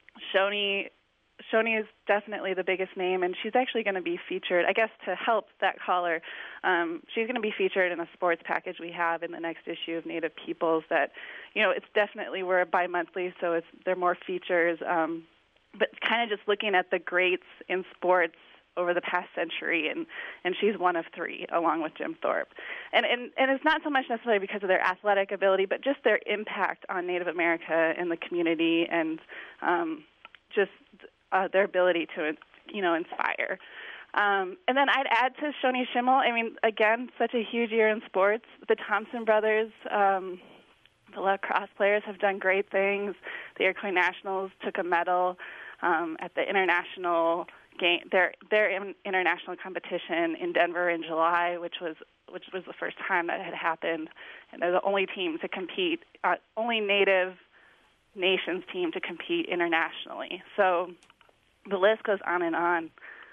Shoni, Shoni is definitely the biggest name, and she's actually going to be featured, I guess, to help that caller. Um, she's going to be featured in a sports package we have in the next issue of Native Peoples that, you know, it's definitely, we're bi-monthly, so it's there are more features. Um, but kind of just looking at the greats in sports over the past century, and, and she's one of three, along with Jim Thorpe. And, and and it's not so much necessarily because of their athletic ability, but just their impact on Native America and the community, and um, just uh, their ability to, you know, inspire. Um, and then I'd add to Shoni Schimmel, I mean, again, such a huge year in sports. The Thompson brothers, um, the lacrosse players, have done great things. The Iroquois Nationals took a medal um, at the international game, their their international competition in Denver in July, which was which was the first time that had happened, and they're the only team to compete, uh, only Native nations team to compete internationally. So the list goes on and on.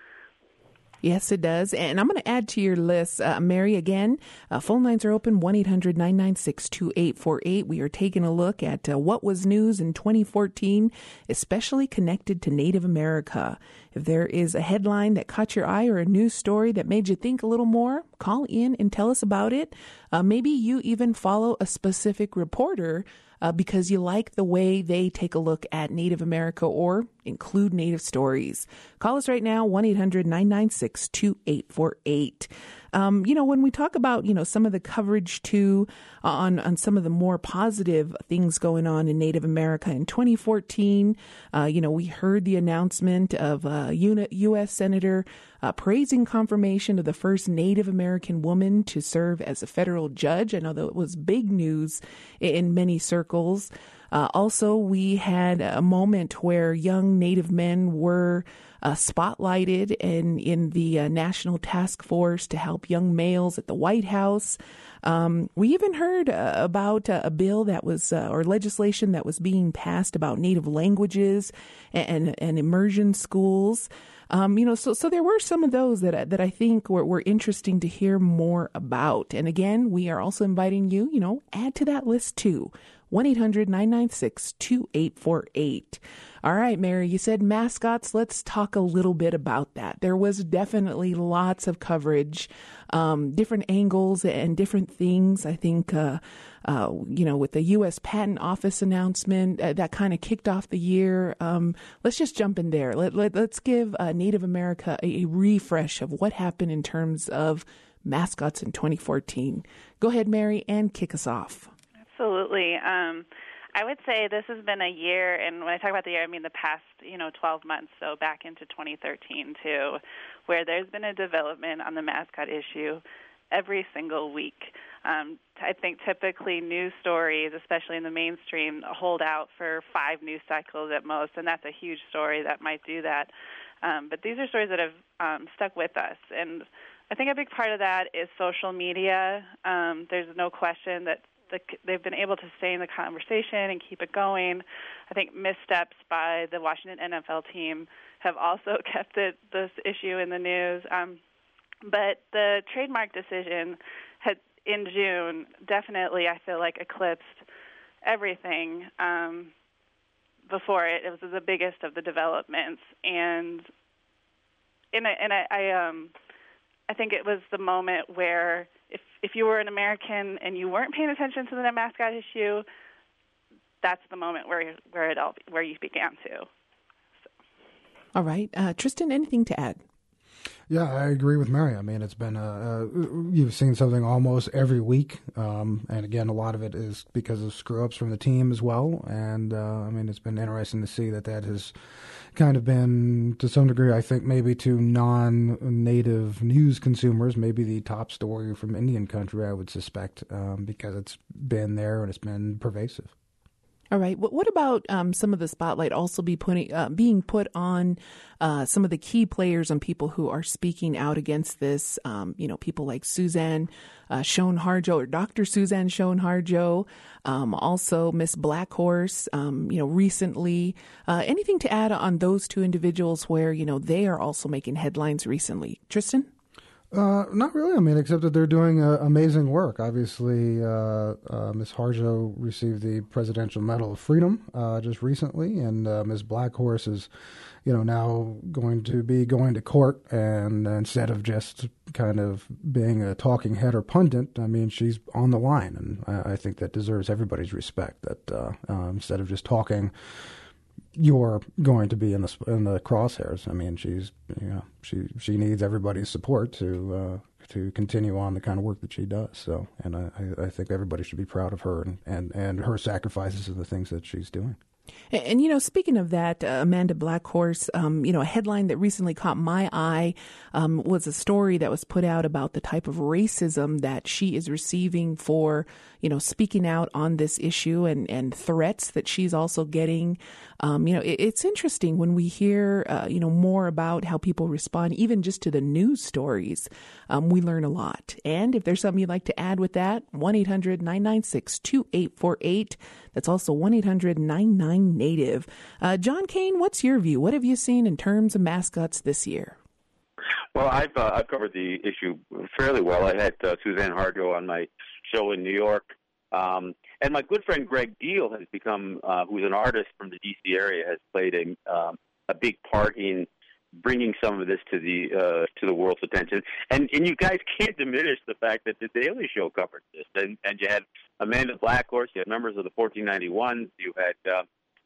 Yes, it does. And I'm going to add to your list, uh, Mary, again, uh, phone lines are open, one eight hundred nine nine six two eight four eight. We are taking a look at uh, what was news in twenty fourteen, especially connected to Native America. If there is a headline that caught your eye or a news story that made you think a little more, call in and tell us about it. Uh, maybe you even follow a specific reporter uh, because you like the way they take a look at Native America, or include Native stories. Call us right now, one eight hundred nine nine six two eight four eight. Um, you know, when we talk about, you know, some of the coverage too on, on some of the more positive things going on in Native America in twenty fourteen, uh, you know, we heard the announcement of a U S Senator uh, praising confirmation of the first Native American woman to serve as a federal judge. I know that it was big news in many circles. Uh, also, we had a moment where young Native men were uh, spotlighted in, in the uh, National Task Force to help young males at the White House. Um, we even heard uh, about uh, a bill that was, uh, or legislation that was being passed about Native languages and, and, and immersion schools. Um, you know, so so there were some of those that that I think were, were interesting to hear more about. And again, we are also inviting you, you know, add to that list too. one eight hundred nine nine six two eight four eight. All right, Mary, you said mascots. Let's talk a little bit about that. There was definitely lots of coverage, um, different angles and different things. I think, uh, uh, you know, with the U S Patent Office announcement, uh, that kind of kicked off the year. Um, let's just jump in there. Let, let, let's give uh, Native America a, a refresh of what happened in terms of mascots in twenty fourteen. Go ahead, Mary, and kick us off.
Absolutely. Um, I would say this has been a year, and when I talk about the year, I mean the past, you know, twelve months, so back into twenty thirteen too, where there's been a development on the mascot issue every single week. Um, I think typically news stories, especially in the mainstream, hold out for five news cycles at most, and that's a huge story that might do that. Um, but these are stories that have um, stuck with us, and I think a big part of that is social media. Um, there's no question that The, they've been able to stay in the conversation and keep it going. I think missteps by the Washington N F L team have also kept it, this issue in the news. Um, but the trademark decision had in June definitely, I feel like, eclipsed everything um, before it. It was the biggest of the developments, and and I, and I, I um. I think it was the moment where if if you were an American and you weren't paying attention to the mascot issue, that's the moment where where it all where you began to. So.
All right, uh, Tristan, anything to add?
Yeah, I agree with Mary. I mean, it's been a, uh, you've seen something almost every week, um, and again, a lot of it is because of screw-ups from the team as well. And uh, I mean, it's been interesting to see that that has kind of been, to some degree, I think maybe to non-native news consumers, maybe the top story from Indian country, I would suspect, um, because it's been there and it's been pervasive.
All right. What about um, some of the spotlight also be putting uh, being put on uh, some of the key players and people who are speaking out against this? Um, you know, people like Suzanne uh, Schoen-Harjo or Doctor Suzanne Schoen-Harjo, um, also Miss Blackhorse. Um, you know, recently, uh, anything to add on those two individuals where you know they are also making headlines recently? Tristan?
Uh, not really. I mean, except that they're doing uh, amazing work. Obviously, uh, uh, Miz Harjo received the Presidential Medal of Freedom uh, just recently, and uh, Miz Blackhorse is, you know, now going to be going to court, and uh, instead of just kind of being a talking head or pundit, I mean, she's on the line, and I, I think that deserves everybody's respect. That uh, uh, instead of just talking, you're going to be in the in the crosshairs. I mean, she's you know she she needs everybody's support to uh, to continue on the kind of work that she does. So, and I, I think everybody should be proud of her and, and, and her sacrifices and the things that she's doing.
And, and you know, speaking of that, uh, Amanda Blackhorse, um, you know, a headline that recently caught my eye um, was a story that was put out about the type of racism that she is receiving for, you know, speaking out on this issue and, and threats that she's also getting. Um, you know, it, it's interesting when we hear, uh, you know, more about how people respond, even just to the news stories. Um, we learn a lot. And if there's something you'd like to add with that, one eight hundred nine nine six two eight four eight. That's also one eight hundred nine nine Native. Uh, John Kane, what's your view? What have you seen in terms of mascots this year?
Well, I've uh, I've covered the issue fairly well. I had uh, Suzanne Harjo on my show in New York, um, and my good friend Greg Deal has become, uh, who's an artist from the D C area, has played a um, a big part in bringing some of this to the uh, to the world's attention. And and you guys can't diminish the fact that the Daily Show covered this, and and you had Amanda Blackhorse, you had members of the fourteen ninety-ones, you had uh,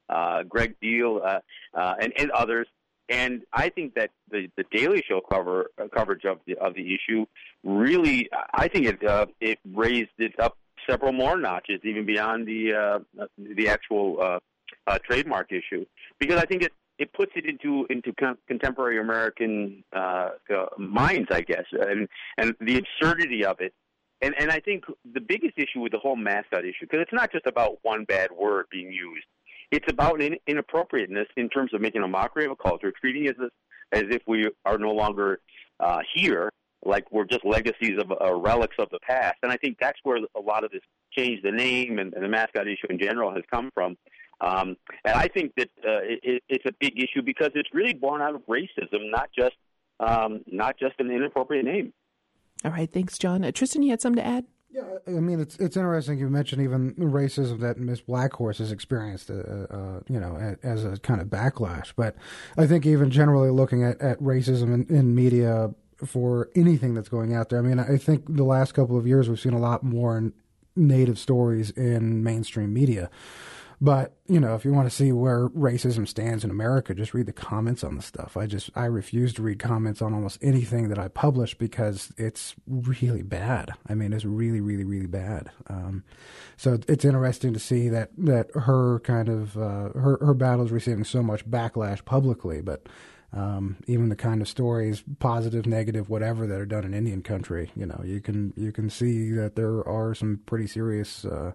uh, Greg Deal, uh, uh, and, and others. And I think that the, the Daily Show cover uh, coverage of the of the issue really, I think it uh, it raised it up several more notches, even beyond the uh, the actual uh, uh, trademark issue, because I think it, it puts it into into con- contemporary American uh, uh, minds, I guess, and and the absurdity of it. And and I think the biggest issue with the whole mascot issue, because it's not just about one bad word being used. It's about in, inappropriateness in terms of making a mockery of a culture, treating it as, as if we are no longer uh, here, like we're just legacies of uh, relics of the past. And I think that's where a lot of this change the name and, and the mascot issue in general has come from. Um, and I think that uh, it, it's a big issue because it's really born out of racism, not just um, not just an inappropriate name.
All right, thanks, John. Uh, Tristan, you had something to add?
Yeah, I mean, it's it's interesting you mentioned even racism that Miss Blackhorse has experienced, uh, uh, you know, as a kind of backlash. But I think even generally looking at, at racism in, in media for anything that's going out there, I mean, I think the last couple of years we've seen a lot more Native stories in mainstream media. But, you know, if you want to see where racism stands in America, just read the comments on the stuff. I just, I refuse to read comments on almost anything that I publish because it's really bad. I mean, it's really, really, really bad. Um, so it's interesting to see that, that her kind of, uh, her, her battle is receiving so much backlash publicly, but um, even the kind of stories, positive, negative, whatever, that are done in Indian country, you know, you can, you can see that there are some pretty serious, uh,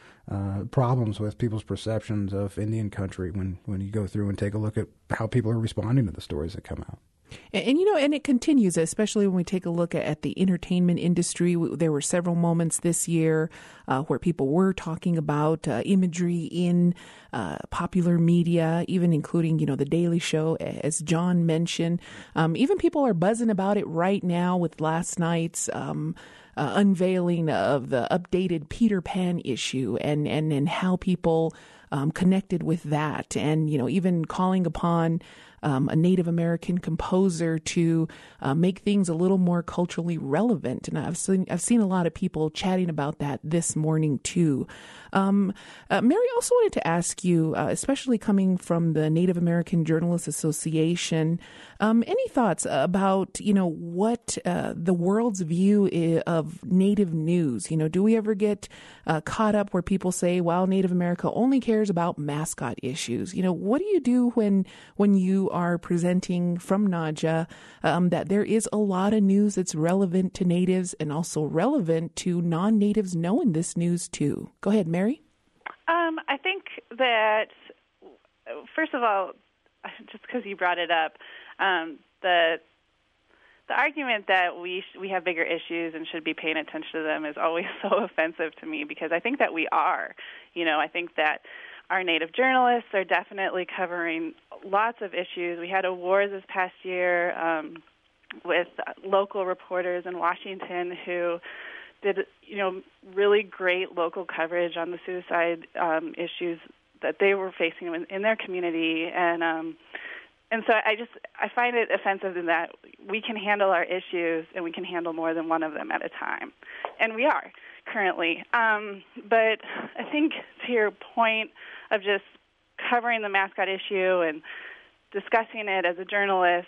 Uh, problems with people's perceptions of Indian country when, when you go through and take a look at how people are responding to the stories that come out.
And, and, you know, and it continues, especially when we take a look at, at the entertainment industry. There were several moments this year uh, where people were talking about uh, imagery in uh, popular media, even including, you know, The Daily Show, as John mentioned. Um, even people are buzzing about it right now with last night's um Uh, unveiling of the updated Peter Pan issue and, and, and how people um, connected with that. And, you know, even calling upon um, a Native American composer to uh, make things a little more culturally relevant. And I've seen, I've seen a lot of people chatting about that this morning, too. Um, uh, Mary, I also wanted to ask you, uh, especially coming from the Native American Journalists Association, um, any thoughts about, you know, what uh, the world's view is of Native news? You know, do we ever get uh, caught up where people say, well, Native America only cares about mascot issues? You know, what do you do when when you are presenting from NAJA um, that there is a lot of news that's relevant to Natives and also relevant to non-Natives knowing this news too? Go ahead, Mary.
Um, I think that, first of all, just because you brought it up, um, the the argument that we sh- we have bigger issues and should be paying attention to them is always so offensive to me, because I think that we are. You know, I think that our Native journalists are definitely covering lots of issues. We had awards this past year um, with local reporters in Washington who did, you know, really great local coverage on the suicide um, issues that they were facing in, in their community. And um, and so I just, I find it offensive in that we can handle our issues and we can handle more than one of them at a time. And we are currently. Um, but I think to your point of just covering the mascot issue and discussing it as a journalist,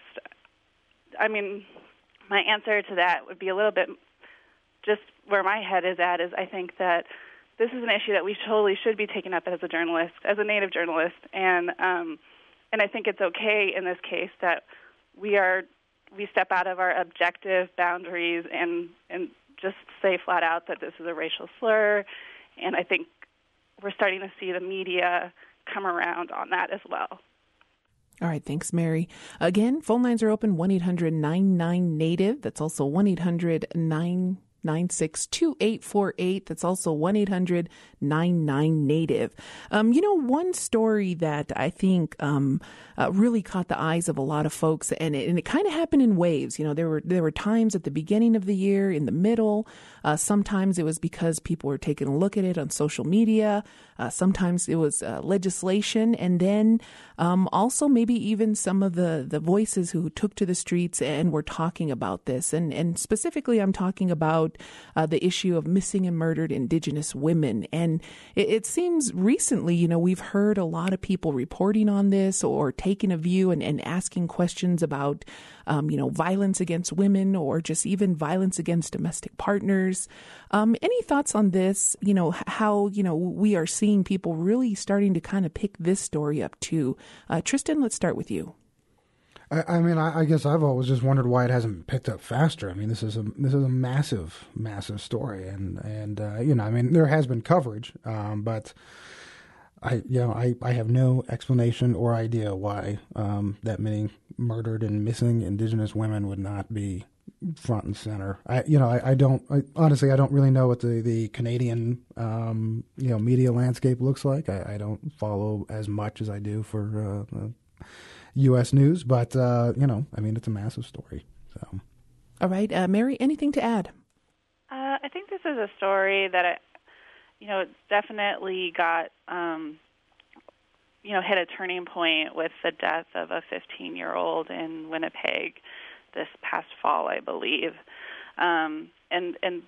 I mean, my answer to that would be a little bit just where my head is at, is I think that this is an issue that we totally should be taking up as a journalist, as a Native journalist, and um, and I think it's okay in this case that we are we step out of our objective boundaries and and just say flat out that this is a racial slur, and I think we're starting to see the media come around on that as well.
All right, thanks, Mary. Again, phone lines are open, one eight hundred nine nine native. That's also one eight hundred nine nine six two eight four eight. That's also one eight hundred nine nine native. Um, you know, one story that I think um, uh, really caught the eyes of a lot of folks, and it, and it kind of happened in waves. You know, there were there were times at the beginning of the year, in the middle. Uh, sometimes it was because people were taking a look at it on social media. Uh, sometimes it was uh, legislation, and then um, also maybe even some of the, the voices who took to the streets and were talking about this. And, and specifically, I'm talking about about uh, the issue of missing and murdered Indigenous women. And it, it seems recently, you know, we've heard a lot of people reporting on this or taking a view and, and asking questions about, um, you know, violence against women or just even violence against domestic partners. Um, any thoughts on this? You know, how, you know, we are seeing people really starting to kind of pick this story up too. Uh, Tristan, let's start with you.
I, I mean, I, I guess I've always just wondered why it hasn't picked up faster. I mean, this is a this is a massive, massive story, and and uh, you know, I mean, there has been coverage, um, but I you know I, I have no explanation or idea why um, that many murdered and missing Indigenous women would not be front and center. I you know I, I don't I, honestly I don't really know what the the Canadian um, you know media landscape looks like. I, I don't follow as much as I do for. Uh, uh, U S news, but, uh, you know, I mean, it's a massive story. So,
all right. Uh, Mary, anything to add?
Uh, I think this is a story that, I, you know, it's definitely got, um, you know, hit a turning point with the death of a fifteen-year-old in Winnipeg this past fall, I believe. Um, and and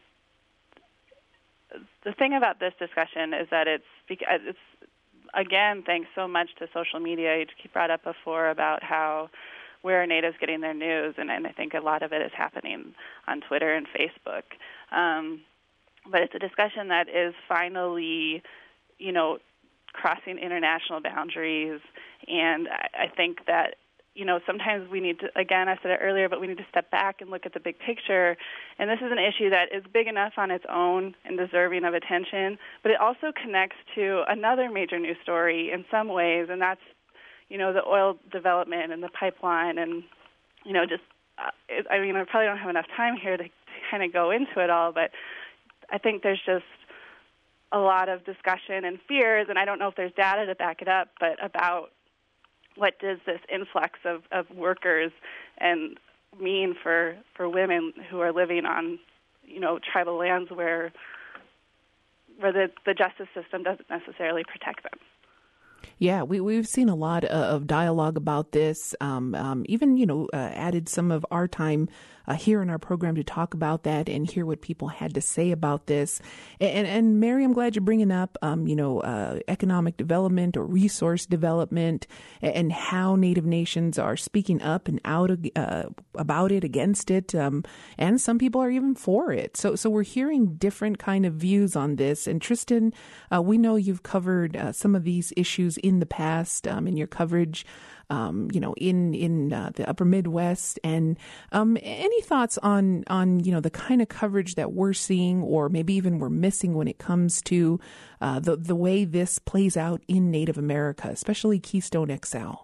the thing about this discussion is that it's it's again, thanks so much to social media. You brought up before about how where are natives getting their news, and, and I think a lot of it is happening on Twitter and Facebook. Um, but it's a discussion that is finally, you know, crossing international boundaries, and I, I think that, you know, sometimes we need to, again, I said it earlier, but we need to step back and look at the big picture. And this is an issue that is big enough on its own and deserving of attention, but it also connects to another major news story in some ways, and that's, you know, the oil development and the pipeline and, you know, just, uh, it, I mean, I probably don't have enough time here to, to kind of go into it all, but I think there's just a lot of discussion and fears, and I don't know if there's data to back it up, but about what does this influx of, of workers and mean for, for women who are living on, you know, tribal lands where where the, the justice system doesn't necessarily protect them.
Yeah, we, we've seen a lot of dialogue about this, um, um, even, you know, uh, added some of our time uh, here in our program to talk about that and hear what people had to say about this. And, and Mary, I'm glad you're bringing up, um, you know, uh, economic development or resource development and how Native nations are speaking up and out uh, about it, against it. Um, and some people are even for it. So so we're hearing different kind of views on this. And Tristan, uh, we know you've covered uh, some of these issues in the past um, in your coverage, um, you know, in in uh, the Upper Midwest. And um, any thoughts on on you know the kind of coverage that we're seeing, or maybe even we're missing when it comes to uh, the the way this plays out in Native America, especially Keystone X L?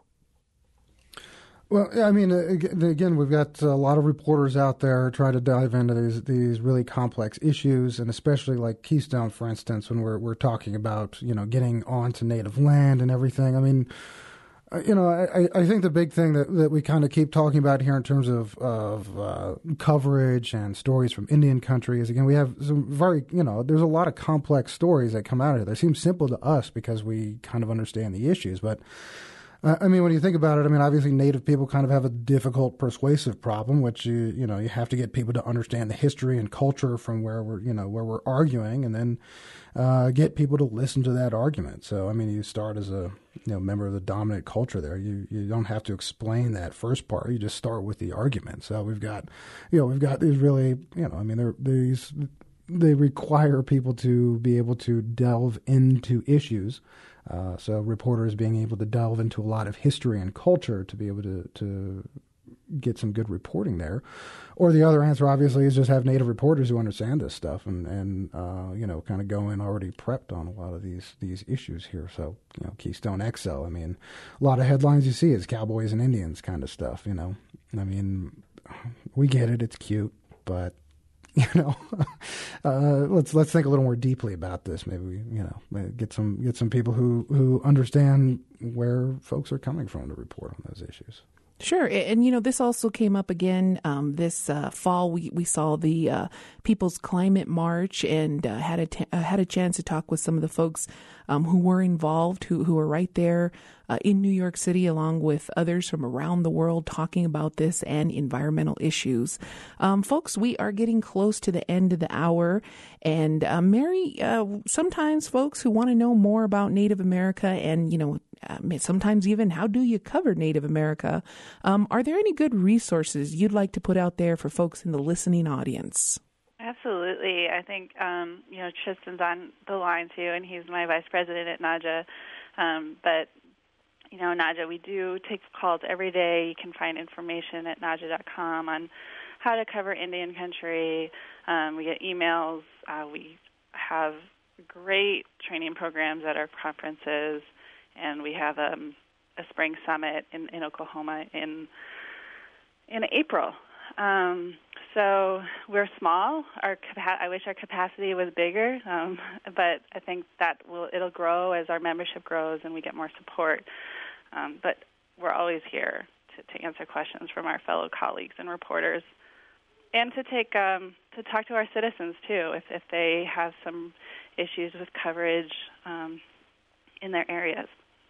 Well, I mean, again, we've got a lot of reporters out there trying to dive into these these really complex issues, and especially like Keystone, for instance, when we're we're talking about, you know, getting onto native land and everything. I mean, you know, I, I think the big thing that, that we kind of keep talking about here in terms of of uh, coverage and stories from Indian country is, again, we have some very, you know, there's a lot of complex stories that come out of it. They seem simple to us because we kind of understand the issues, but I mean, when you think about it, I mean, obviously Native people kind of have a difficult persuasive problem, which you you know you have to get people to understand the history and culture from where we're you know where we're arguing, and then uh, get people to listen to that argument. So, I mean, you start as a you know member of the dominant culture there. You you don't have to explain that first part. You just start with the argument. So we've got you know we've got these really you know I mean they're these they require people to be able to delve into issues. Uh, so reporters being able to delve into a lot of history and culture to be able to, to get some good reporting there. Or the other answer, obviously, is just have Native reporters who understand this stuff and, and uh, you know, kind of go in already prepped on a lot of these these issues here. So, you know, Keystone X L, I mean, a lot of headlines you see is cowboys and Indians kind of stuff, you know. I mean, we get it, it's cute, but You know, uh, let's let's think a little more deeply about this. Maybe we, you know, get some get some people who, who understand where folks are coming from to report on those issues.
Sure. And, you know, this also came up again um, this uh, fall. We, we saw the uh, People's Climate March and uh, had a t- uh, had a chance to talk with some of the folks um, who were involved, who, who were right there uh, in New York City, along with others from around the world, talking about this and environmental issues. Um, folks, we are getting close to the end of the hour. And uh, Mary, uh, sometimes folks who want to know more about Native America and, you know, uh, sometimes even how do you cover Native America, um, are there any good resources you'd like to put out there for folks in the listening audience?
Absolutely. I think, um, you know, Tristan's on the line, too, and he's my vice president at NAJA. Um, but, you know, NAJA, we do take calls every day. You can find information at naja dot com on how to cover Indian country. Um, we get emails. Uh, we have great training programs at our conferences, and we have um, a spring summit in, in Oklahoma in in April. Um, so we're small. Our capa- I wish our capacity was bigger, um, but I think that will it'll grow as our membership grows and we get more support. Um, but we're always here to, to answer questions from our fellow colleagues and reporters, and to take um, to talk to our citizens too if if they have some issues with coverage um, in their areas.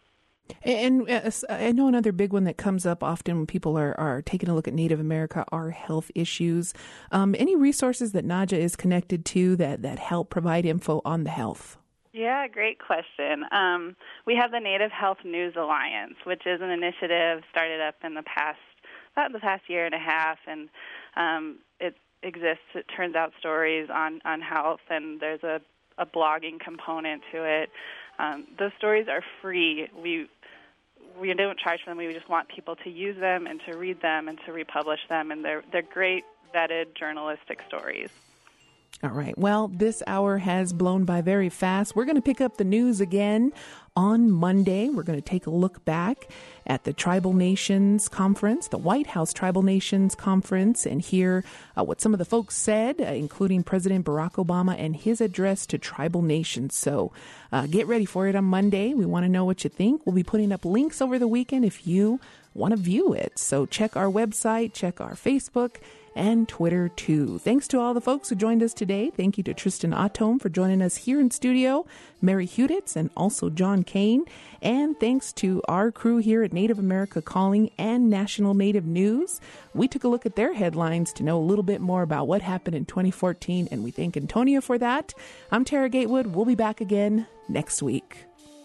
And uh, I know another big one that comes up often when people are, are taking a look at Native America are health issues. Um, any resources that NAJA is connected to that, that help provide info on the health?
Yeah, great question. Um, we have the Native Health News Alliance, which is an initiative started up in the past, about the past year and a half, and um, it exists. It turns out stories on, on health, and there's a, a blogging component to it. Um, those stories are free. We we don't charge for them. We just want people to use them and to read them and to republish them, and they're they're great vetted journalistic stories.
All right. Well, this hour has blown by very fast. We're going to pick up the news again on Monday. We're going to take a look back at the Tribal Nations Conference, the White House Tribal Nations Conference, and hear uh, what some of the folks said, uh, including President Barack Obama and his address to tribal nations. So uh, get ready for it on Monday. We want to know what you think. We'll be putting up links over the weekend if you want to view it. So check our website, check our Facebook, and Twitter, too. Thanks to all the folks who joined us today. Thank you to Tristan Atome for joining us here in studio, Mary Huditz, and also John Kane. And thanks to our crew here at Native America Calling and National Native News. We took a look at their headlines to know a little bit more about what happened in twenty fourteen, and we thank Antonia for that. I'm Tara Gatewood. We'll be back again next week.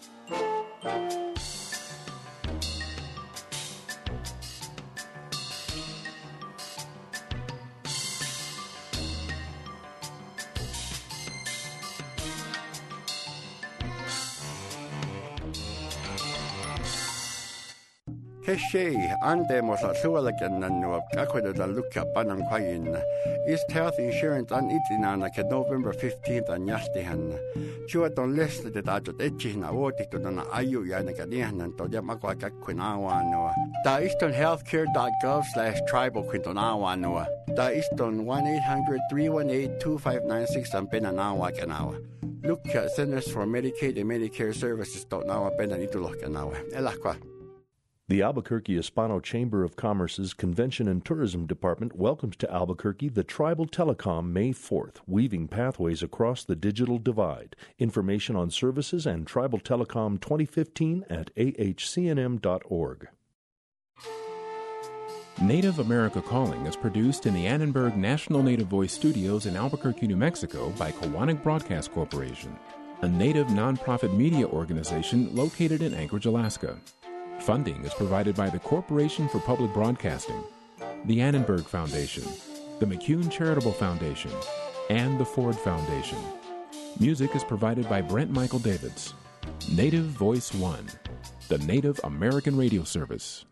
Keshe ande mosa sualakan nanuap kakweda da luka panam kwayin. East Health Insurance an itinana ke November fifteenth an yastihan. Chua don list de dajot etchi na woti to na ayu yana kadihan to ya makwa kakwinawa no. Da easton healthcare dot gov slash tribal quintonawa no. Da easton one eight hundred three one eight two five nine six an penanawa kanawa. Luka Centers for Medicaid and Medicare Services dot nawa penanitulo kanawa. Elakwa.
The Albuquerque Hispano Chamber of Commerce's Convention and Tourism Department welcomes to Albuquerque the Tribal Telecom May fourth, weaving pathways across the digital divide. Information on services and Tribal Telecom twenty fifteen at a h c n m dot org.
Native America Calling is produced in the Annenberg National Native Voice Studios in Albuquerque, New Mexico by Kowanik Broadcast Corporation, a Native nonprofit media organization located in Anchorage, Alaska. Funding is provided by the Corporation for Public Broadcasting, the Annenberg Foundation, the McCune Charitable Foundation, and the Ford Foundation. Music is provided by Brent Michael Davids. Native Voice One, the Native American Radio Service.